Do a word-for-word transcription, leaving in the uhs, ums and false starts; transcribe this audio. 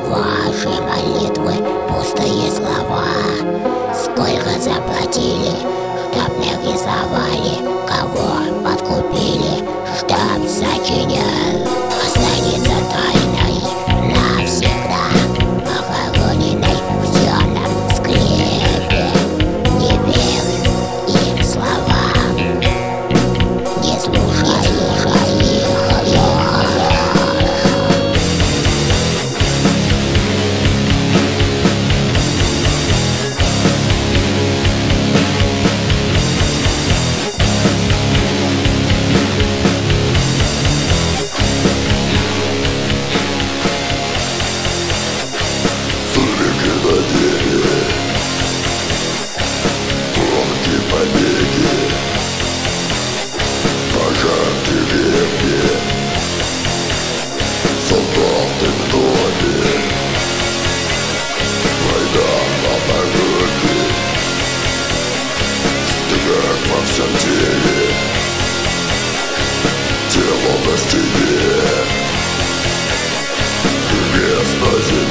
Ваши молитвы — пустые слова. Сколько заплатили, чтоб не рисовали? Кого подкупили, чтоб сочинял? Останется тайной навсегда, похороненной в темном склепе. Не верь им словам, не слушай их. Во всем теле, тело на стене, крест на земле.